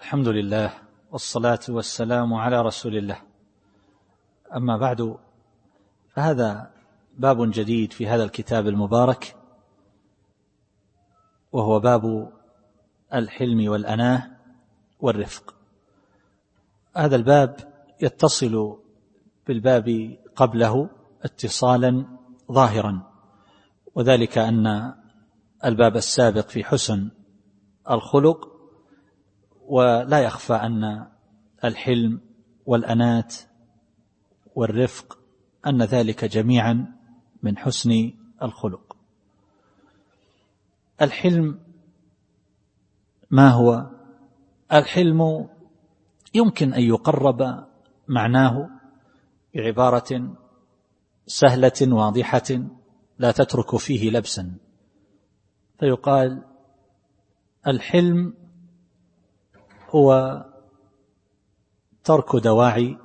الحمد لله والصلاة والسلام على رسول الله. أما بعد، فهذا باب جديد في هذا الكتاب المبارك، وهو باب الحلم والأناة والرفق. هذا الباب يتصل بالباب قبله اتصالا ظاهرا، وذلك أن الباب السابق في حسن الخلق، ولا يخفى أن الحلم والأناة والرفق أن ذلك جميعا من حسن الخلق. الحلم ما هو؟ الحلم يمكن أن يقرب معناه بعبارة سهلة واضحة لا تترك فيه لبسا، فيقال الحلم هو ترك دواعي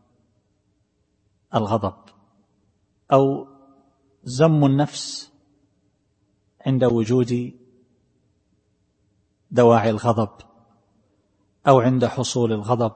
الغضب، أو زم النفس عند وجود دواعي الغضب أو عند حصول الغضب،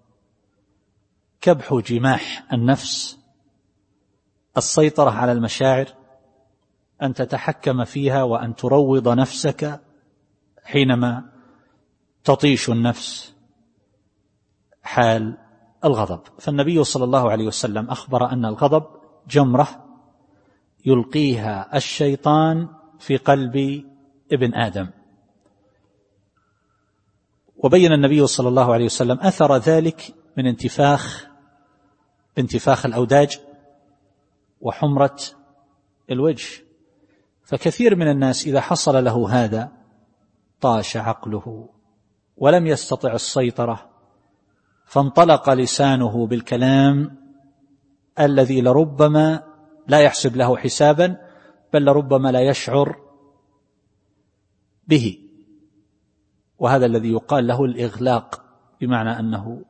كبح جماح النفس، السيطرة على المشاعر، أن تتحكم فيها وأن تروض نفسك حينما تطيش النفس حال الغضب. فالنبي صلى الله عليه وسلم أخبر أن الغضب جمرة يلقيها الشيطان في قلب ابن آدم، وبين النبي صلى الله عليه وسلم أثر ذلك من انتفاخ الأوداج وحمرة الوجه. فكثير من الناس إذا حصل له هذا طاش عقله ولم يستطع السيطرة، فانطلق لسانه بالكلام الذي لربما لا يحسب له حسابا، بل لربما لا يشعر به، وهذا الذي يقال له الإغلاق، بمعنى أنه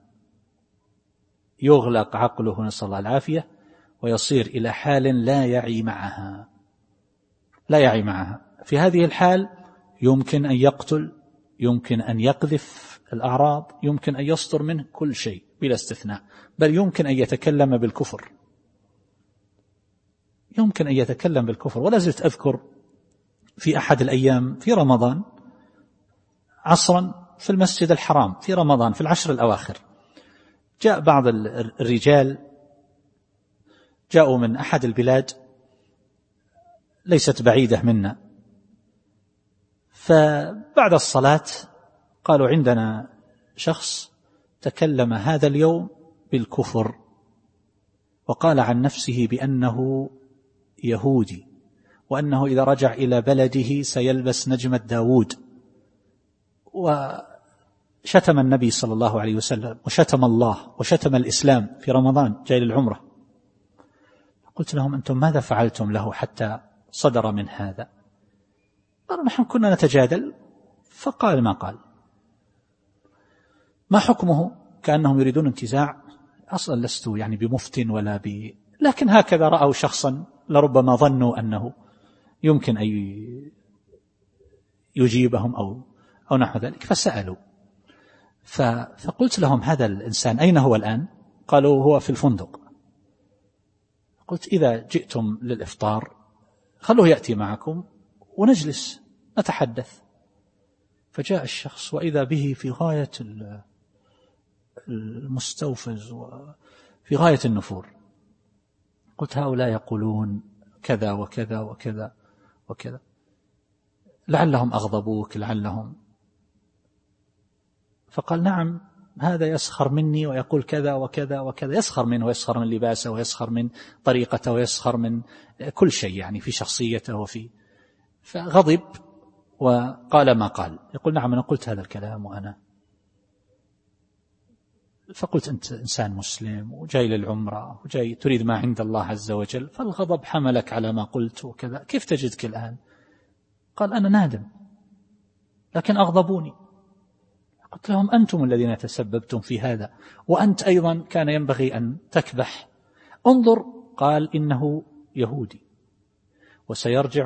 يغلق عقله نسأل الله العافية، ويصير إلى حال لا يعي معها. في هذه الحال يمكن أن يقتل، يمكن أن يقذف الأعراض، يمكن أن يصدر منه كل شيء بلا استثناء، بل يمكن أن يتكلم بالكفر. ولا زلت أذكر في أحد الأيام في رمضان عصرا في المسجد الحرام في رمضان في العشر الأواخر، جاء بعض الرجال جاءوا من أحد البلاد ليست بعيدة منا، فبعد الصلاة قالوا عندنا شخص تكلم هذا اليوم بالكفر، وقال عن نفسه بأنه يهودي، وأنه إذا رجع إلى بلده سيلبس نجمة داود، وشتم النبي صلى الله عليه وسلم وشتم الله وشتم الإسلام في رمضان جاي للعمرة. قلت لهم أنتم ماذا فعلتم له حتى صدر من هذا؟ قالوا نحن كنا نتجادل فقال ما قال. ما حكمه؟ كأنهم يريدون انتزاع. أصلا لست بمفتن لكن هكذا رأوا شخصا لربما ظنوا أنه يمكن أن يجيبهم أو نحو ذلك، فسألوا. فقلت لهم هذا الإنسان أين هو الآن؟ قالوا هو في الفندق. قلت إذا جئتم للإفطار خلوه يأتي معكم ونجلس نتحدث. فجاء الشخص وإذا به في غاية المستوفز وفي غاية النفور. قلت هؤلاء يقولون كذا وكذا وكذا وكذا، لعلهم أغضبوك لعلهم. فقال نعم، هذا يسخر مني ويقول كذا وكذا وكذا، يسخر منه ويسخر من لباسه ويسخر من طريقته ويسخر من كل شيء في شخصيته فغضب وقال ما قال. يقول نعم أنا قلت هذا الكلام وأنا. فقلت أنت إنسان مسلم وجاي للعمرة وجاي تريد ما عند الله عز وجل، فالغضب حملك على ما قلت وكذا، كيف تجدك الآن؟ قال أنا نادم لكن أغضبوني. قلت لهم أنتم الذين تسببتم في هذا، وأنت أيضا كان ينبغي أن تكبح. انظر، قال إنه يهودي وسيرجع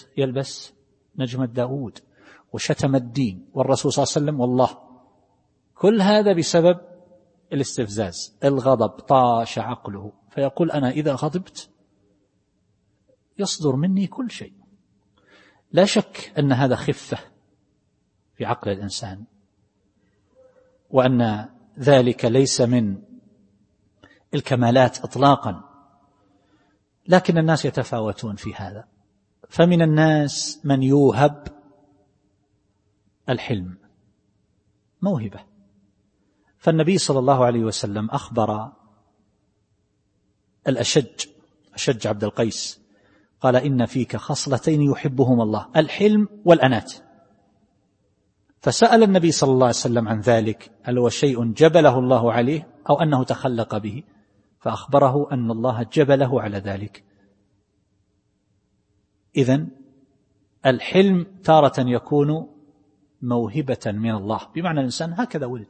يلبس نجمة داود، وشتم الدين والرسول صلى الله عليه وسلم والله. كل هذا بسبب الاستفزاز. الغضب طاش عقله، فيقول أنا إذا غضبت يصدر مني كل شيء. لا شك أن هذا خفة في عقل الإنسان، وأن ذلك ليس من الكمالات إطلاقا، لكن الناس يتفاوتون في هذا. فمن الناس من يوهب الحلم، موهبة. فالنبي صلى الله عليه وسلم أخبر أشج عبد القيس، قال إن فيك خصلتين يحبهما الله، الحلم والأنات. فسأل النبي صلى الله عليه وسلم عن ذلك، هل هو شيء جبله الله عليه أو أنه تخلق به؟ فأخبره أن الله جبله على ذلك. إذن الحلم تارة يكون موهبة من الله، بمعنى الإنسان هكذا ولد،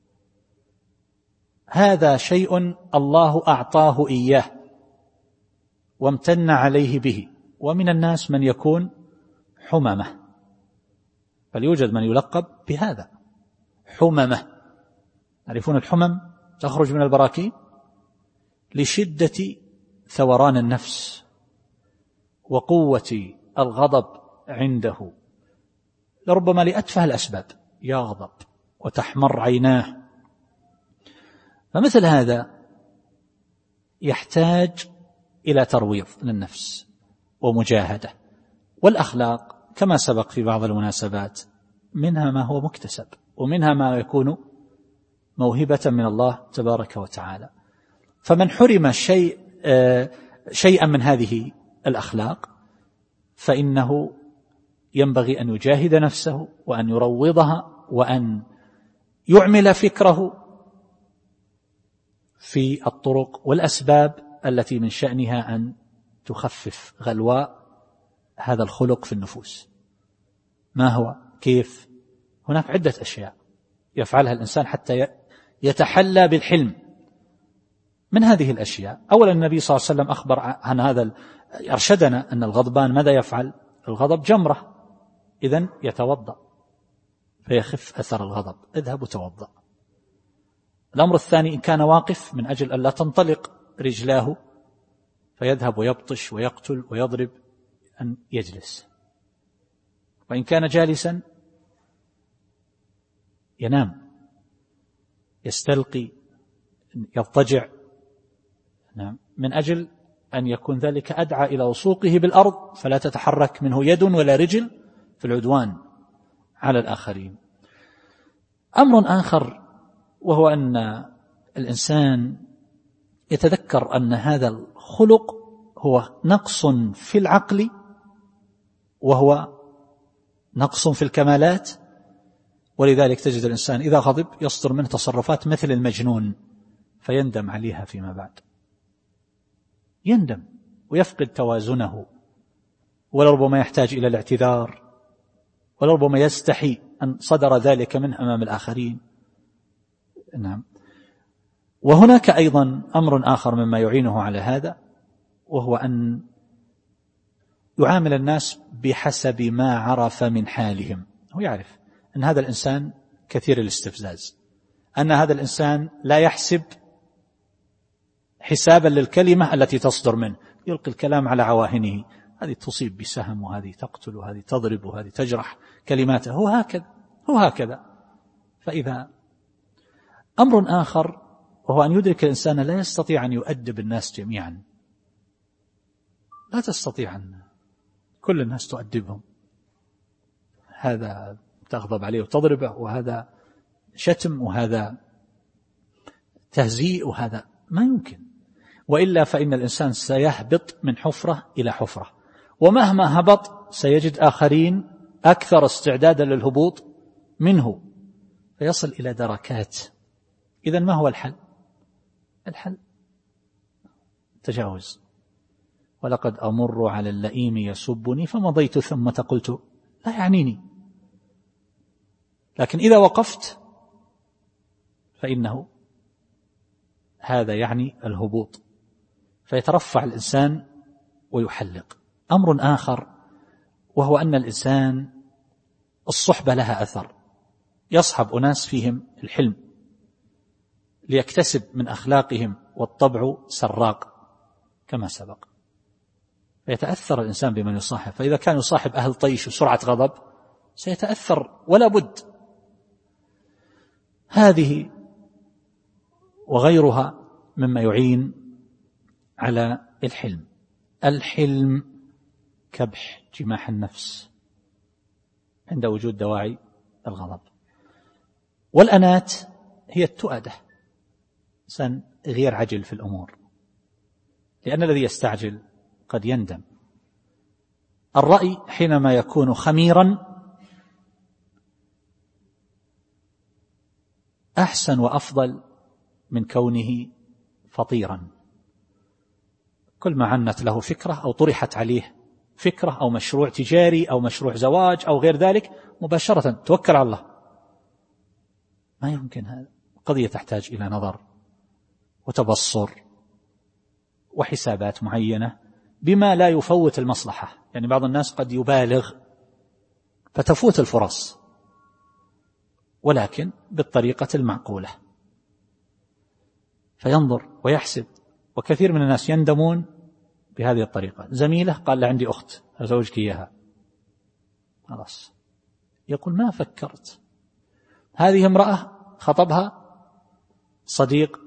هذا شيء الله أعطاه إياه وامتن عليه به. ومن الناس من يكون حممة، بل يوجد من يلقب بهذا حممة. تعرفون الحمم؟ تخرج من البراكين لشدة ثوران النفس وقوة الغضب عنده، لربما لأتفه الأسباب يغضب وتحمر عيناه. فمثل هذا يحتاج إلى ترويض للنفس ومجاهدة. والأخلاق كما سبق في بعض المناسبات منها ما هو مكتسب، ومنها ما يكون موهبة من الله تبارك وتعالى. فمن حرم شيئا من هذه الأخلاق فإنه ينبغي أن يجاهد نفسه وأن يروضها وأن يعمل فكره في الطرق والأسباب التي من شأنها أن تخفف غلواء هذا الخلق في النفوس. ما هو؟ كيف؟ هناك عدة أشياء يفعلها الإنسان حتى يتحلى بالحلم. من هذه الأشياء أولا النبي صلى الله عليه وسلم أخبر عن هذا، أرشدنا أن الغضبان ماذا يفعل؟ الغضب جمرة، إذن يتوضأ فيخف أثر الغضب، اذهب وتوضأ. الأمر الثاني إن كان واقف من أجل أن لا تنطلق رجلاه فيذهب ويبطش ويقتل ويضرب، أن يجلس. وإن كان جالسا ينام، يستلقي، يضطجع، من أجل أن يكون ذلك أدعى إلى وثوقه بالأرض فلا تتحرك منه يد ولا رجل في العدوان على الآخرين. أمر آخر وهو أن الإنسان يتذكر أن هذا الخلق هو نقص في العقل وهو نقص في الكمالات، ولذلك تجد الإنسان إذا غضب يصدر منه تصرفات مثل المجنون فيندم عليها فيما بعد، يندم ويفقد توازنه، ولربما يحتاج إلى الاعتذار، ولربما يستحي أن صدر ذلك منه أمام الآخرين. نعم. وهناك أيضا أمر آخر مما يعينه على هذا، وهو أن يعامل الناس بحسب ما عرف من حالهم. هو يعرف أن هذا الإنسان كثير الاستفزاز، أن هذا الإنسان لا يحسب حسابا للكلمة التي تصدر منه، يلقي الكلام على عواهنه، هذه تصيب بسهم وهذه تقتل وهذه تضرب وهذه تجرح كلماته، هو هكذا. فإذا أمر آخر وهو أن يدرك الإنسان لا يستطيع أن يؤدب الناس جميعا، لا تستطيع أن كل الناس تؤدبهم، هذا تغضب عليه وتضربه، وهذا شتم، وهذا تهزيء، وهذا ما يمكن. وإلا فإن الإنسان سيهبط من حفرة إلى حفرة، ومهما هبط سيجد آخرين أكثر استعدادا للهبوط منه، فيصل إلى دركات. إذن ما هو الحل؟ الحل تجاوز. ولقد أمر على اللئيم يسبني فمضيت ثم قلت لا يعنيني، لكن إذا وقفت فإنه هذا يعني الهبوط، فيترفع الإنسان ويحلق. أمر آخر وهو أن الإنسان الصحبة لها أثر، يصحب أناس فيهم الحلم ليكتسب من أخلاقهم، والطبع سراق كما سبق، فيتأثر الإنسان بمن يصاحب. فإذا كان يصاحب أهل طيش وسرعة غضب سيتأثر ولا بد. هذه وغيرها مما يعين على الحلم. الحلم كبح جماح النفس عند وجود دواعي الغضب. والأنات هي التؤدة، إنسان غير عجل في الأمور، لأن الذي يستعجل قد يندم. الرأي حينما يكون خميرا أحسن وأفضل من كونه فطيرا. كل ما عنت له فكرة أو طرحت عليه فكرة أو مشروع تجاري أو مشروع زواج أو غير ذلك مباشرة توكل على الله. ما يمكن هذا، قضية تحتاج إلى نظر وتبصر وحسابات معينة بما لا يفوت المصلحة. يعني بعض الناس قد يبالغ فتفوت الفرص، ولكن بالطريقة المعقولة، فينظر ويحسب. وكثير من الناس يندمون بهذه الطريقة. زميله قال له عندي أخت أزوجك إياها، خلاص يقول ما فكرت. هذه امرأة خطبها صديق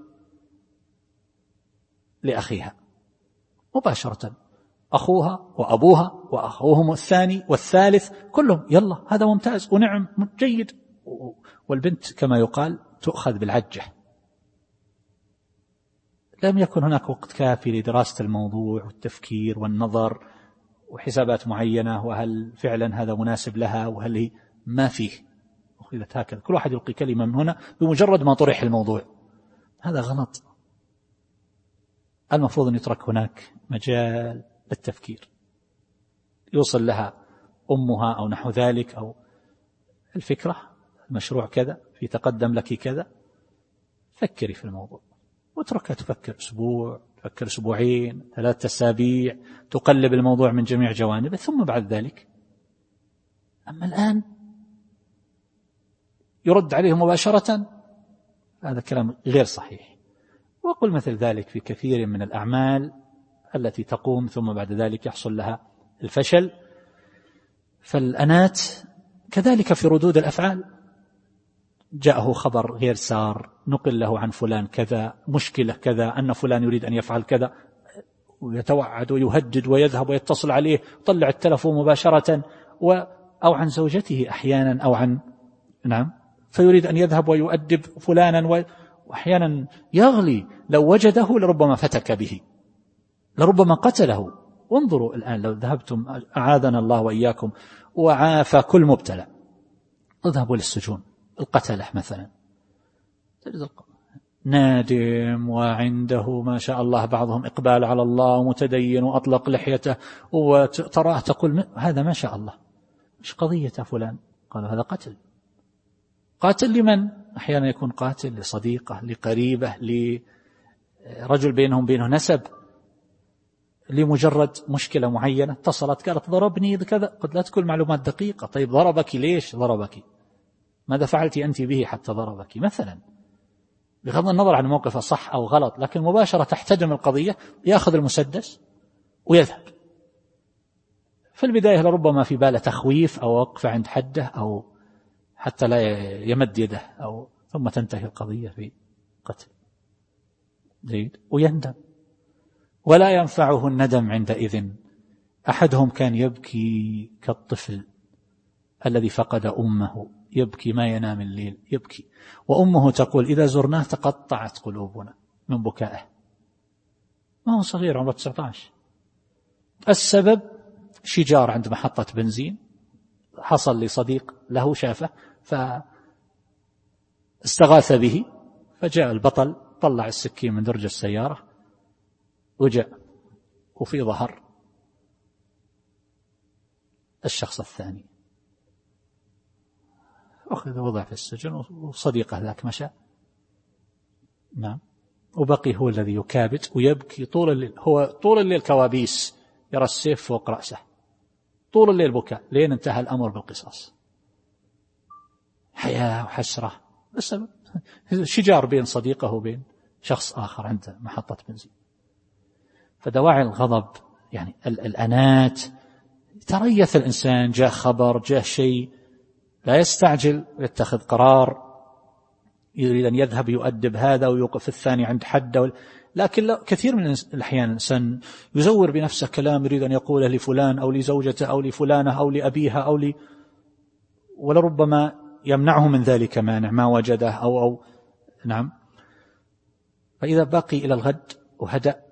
لأخيها مباشرة، أخوها وأبوها وأخوهم الثاني والثالث كلهم يلا هذا ممتاز ونعم جيد، والبنت كما يقال تؤخذ بالعجة. لم يكن هناك وقت كافي لدراسة الموضوع والتفكير والنظر وحسابات معينة، وهل فعلا هذا مناسب لها وهل هي ما فيه. أخذت هكذا، كل واحد يلقي كلمة من هنا بمجرد ما طرح الموضوع. هذا غلط. المفروض أن يترك هناك مجال للتفكير، يوصل لها أمها أو نحو ذلك، أو الفكرة المشروع كذا في تقدم لك كذا، فكري في الموضوع واتركها تفكر أسبوع، تفكر أسبوعين، 3 أسابيع، تقلب الموضوع من جميع جوانبه، ثم بعد ذلك. أما الآن يرد عليه مباشرة، هذا كلام غير صحيح. وقل مثل ذلك في كثير من الأعمال التي تقوم ثم بعد ذلك يحصل لها الفشل. فالأنات كذلك في ردود الأفعال، جاءه خبر غير سار، نقل له عن فلان كذا، مشكلة كذا، أن فلان يريد أن يفعل كذا، ويتوعد ويهدد ويذهب ويتصل عليه، طلع التلفون مباشرة، أو عن زوجته أحيانا، أو عن فيريد أن يذهب ويؤدب فلانا، وأحيانا يغلي، لو وجده لربما فتك به، لربما قتله. وانظروا الآن لو ذهبتم، أعاذنا الله وإياكم وعافى كل مبتلى، اذهبوا للسجون، القتلة مثلا، نادم وعنده ما شاء الله بعضهم إقبال على الله ومتدين وأطلق لحيته، وتراه تقول هذا ما شاء الله، مش قضية فلان، قالوا هذا قتل. قاتل لمن؟ أحيانا يكون قاتل لصديقه، لقريبه، لرجل بينه نسب، لمجرد مشكلة معينة اتصلت قالت ضربني كذا، قد لا تكون معلومات دقيقة. طيب ضربك ليش ضربك؟ ماذا فعلت أنت به حتى ضربك مثلا؟ بغض النظر عن موقفه صح أو غلط، لكن مباشرة تحتدم القضية، يأخذ المسدس ويذهب. في البداية لربما في باله تخويف أو وقف عند حده، أو حتى لا يمد يده، أو ثم تنتهي القضية في قتل. زيد ويندم، ولا ينفعه الندم عندئذ. أحدهم كان يبكي كالطفل الذي فقد أمه، يبكي ما ينام الليل، يبكي، وأمه تقول إذا زرناه تقطعت قلوبنا من بكائه. ما هو صغير، عمره 19. السبب شجار عند محطة بنزين، حصل لصديق له شافه فاستغاث به، فجاء البطل طلع السكين من درج السيارة وجاء، وفي ظهر الشخص الثاني، أخذ وضع في السجن، وصديقه ذاك مشى. وبقي هو الذي يكابت ويبكي طول الليل. هو طول الليل كوابيس، يرى السيف فوق رأسه، طول الليل بكاء، لين انتهى الأمر بالقصاص. حياة وحسرة بسبب شجار بين صديقه وبين شخص آخر عند محطة بنزين. فدواعي الغضب يعني الأنات، تريث الإنسان، جاء خبر، جاء شيء، لا يستعجل ويتخذ قرار، يريد أن يذهب يؤدب هذا ويوقف الثاني عند حده. لكن كثير من الأحيان الإنسان يزور بنفسه كلام يريد أن يقوله لفلان أو لزوجته أو لفلانة أو لأبيها ولربما يمنعه من ذلك مانع ما وجده أو نعم. فإذا بقي إلى الغد وهدأ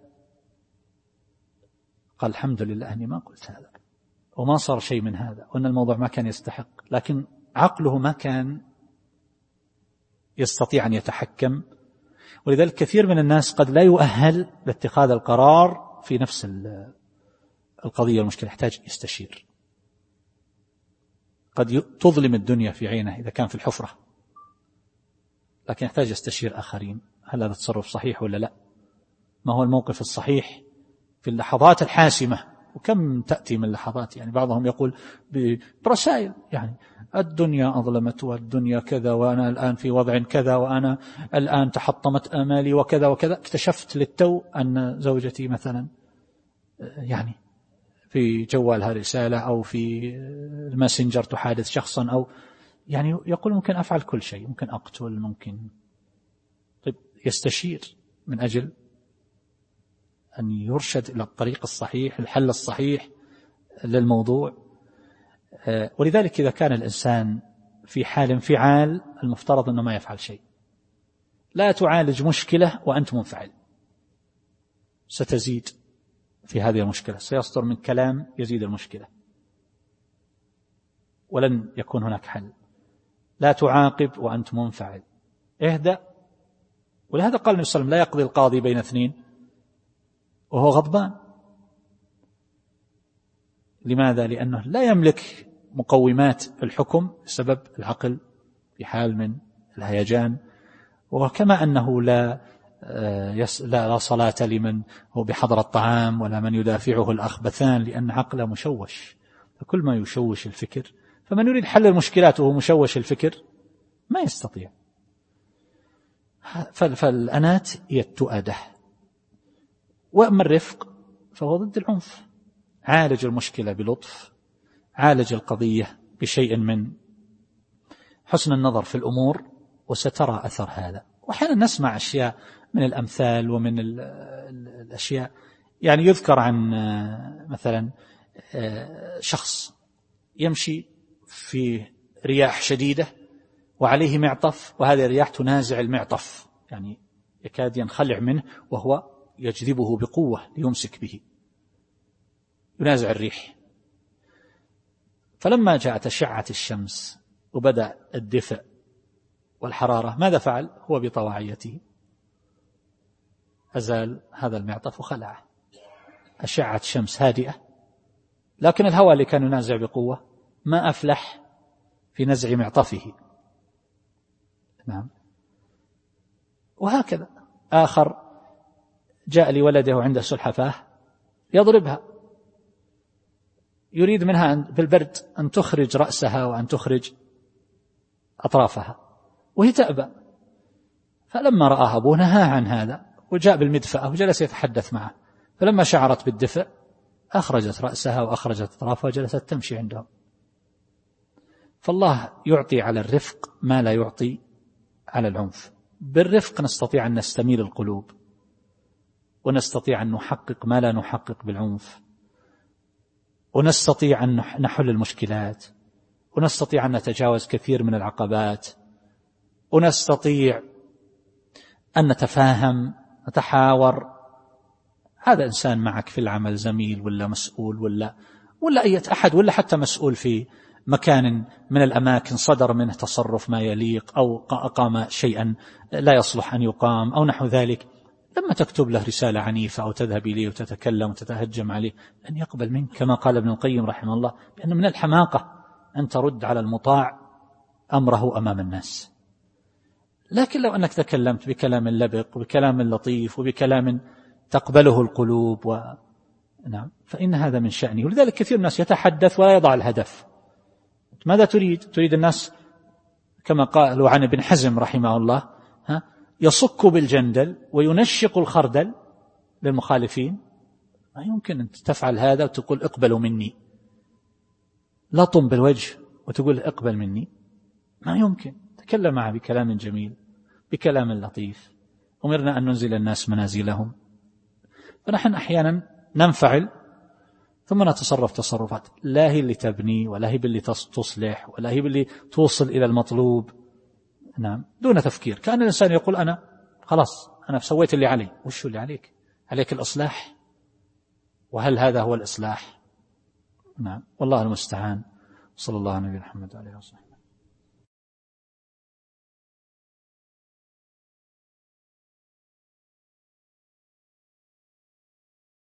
قال الحمد لله أني ما قلت هذا وما صار شيء من هذا، وأن الموضوع ما كان يستحق، لكن عقله ما كان يستطيع أن يتحكم. ولذلك كثير من الناس قد لا يؤهل لاتخاذ القرار في نفس القضية المشكلة، يحتاج يستشير. قد تظلم الدنيا في عينه إذا كان في الحفرة، لكن يحتاج يستشير آخرين، هل هذا التصرف صحيح ولا لا؟ ما هو الموقف الصحيح في اللحظات الحاسمة؟ وكم تأتي من لحظات، يعني بعضهم يقول برسائل يعني الدنيا أظلمت والدنيا كذا وأنا الآن في وضع كذا وأنا الآن تحطمت آمالي وكذا وكذا. اكتشفت للتو أن زوجتي مثلا يعني في جوالها رسالة أو في الماسنجر تحادث شخصا، أو يعني يقول ممكن أفعل كل شيء، ممكن أقتل، ممكن. طيب يستشير من أجل أن يرشد إلى الطريق الصحيح، الحل الصحيح للموضوع. ولذلك إذا كان الإنسان في حال انفعال المفترض أنه ما يفعل شيء. لا تعالج مشكلة وأنت منفعل، ستزيد في هذه المشكلة، سيصدر من كلام يزيد المشكلة ولن يكون هناك حل. لا تعاقب وأنت منفعل، اهدأ. ولهذا قال النبي صلى الله عليه وسلم لا يقضي القاضي بين اثنين وهو غضبان. لماذا؟ لأنه لا يملك مقومات الحكم بسبب العقل في حال من الهيجان. وكما أنه لا صلاة لمن هو بحضر الطعام ولا من يدافعه الأخبثان، لأن عقله مشوش. فكل ما يشوش الفكر، فمن يريد حل المشكلات وهو مشوش الفكر ما يستطيع. فالأنات هي التؤدة. وأما الرفق فهو ضد العنف. عالج المشكلة بلطف، عالج القضية بشيء من حسن النظر في الأمور، وسترى أثر هذا. وأحيانا نسمع أشياء من الأمثال ومن الأشياء، يعني يذكر عن مثلا شخص يمشي في رياح شديدة وعليه معطف، وهذه الرياح تنازع المعطف، يعني يكاد ينخلع منه وهو يجذبه بقوة ليمسك به، ينازع الريح. فلما جاءت أشعة الشمس وبدأ الدفء والحرارة ماذا فعل؟ هو بطواعيته أزال هذا المعطف وخلعه. أشعة شمس هادئة، لكن الهواء اللي كان ينازع بقوة ما أفلح في نزع معطفه. نعم. وهكذا آخر جاء لولده عنده سلحفاة يضربها، يريد منها بالبرد أن تخرج رأسها وأن تخرج أطرافها وهي تأبى. فلما رآها أبوه نهى عن هذا وجاء بالمدفأة وجلس يتحدث معه. فلما شعرت بالدفء أخرجت رأسها وأخرجت أطرافها وجلست تمشي عندهم. فالله يعطي على الرفق ما لا يعطي على العنف. بالرفق نستطيع أن نستميل القلوب، ونستطيع أن نحقق ما لا نحقق بالعنف، ونستطيع أن نحل المشكلات، ونستطيع أن نتجاوز كثير من العقبات، ونستطيع أن نتفاهم، نتحاور. هذا إنسان معك في العمل، زميل ولا مسؤول ولا أي أحد، ولا حتى مسؤول في مكان من الأماكن صدر منه تصرف ما يليق أو أقام شيئا لا يصلح أن يقام أو نحو ذلك. لما تكتب له رسالة عنيفة أو تذهب إليه وتتكلم وتتهجم عليه لن يقبل منك، كما قال ابن القيم رحمه الله بأنه من الحماقة أن ترد على المطاع أمره أمام الناس. لكن لو أنك تكلمت بكلام لبق وبكلام لطيف وبكلام تقبله القلوب نعم، فإن هذا من شأنه. ولذلك كثير من الناس يتحدث ولا يضع الهدف. ماذا تريد؟ تريد الناس كما قالوا عن ابن حزم رحمه الله يصك بالجندل وينشق الخردل للمخالفين. ما يمكن أن تفعل هذا وتقول اقبلوا مني، لطم بالوجه وتقول اقبل مني، ما يمكن. تكلم معه بكلام جميل، بكلام لطيف. أمرنا أن ننزل الناس منازلهم. فنحن أحيانا ننفعل ثم نتصرف تصرفات لا هي اللي تبني ولا هي باللي تصلح ولا هي باللي توصل إلى المطلوب. نعم، دون تفكير. كأن الإنسان يقول أنا خلاص أنا سويت اللي علي. وش اللي عليك؟ عليك الإصلاح. وهل هذا هو الإصلاح؟ نعم، والله المستعان. صلى الله على نبينا محمد وعلى آله وصحبه.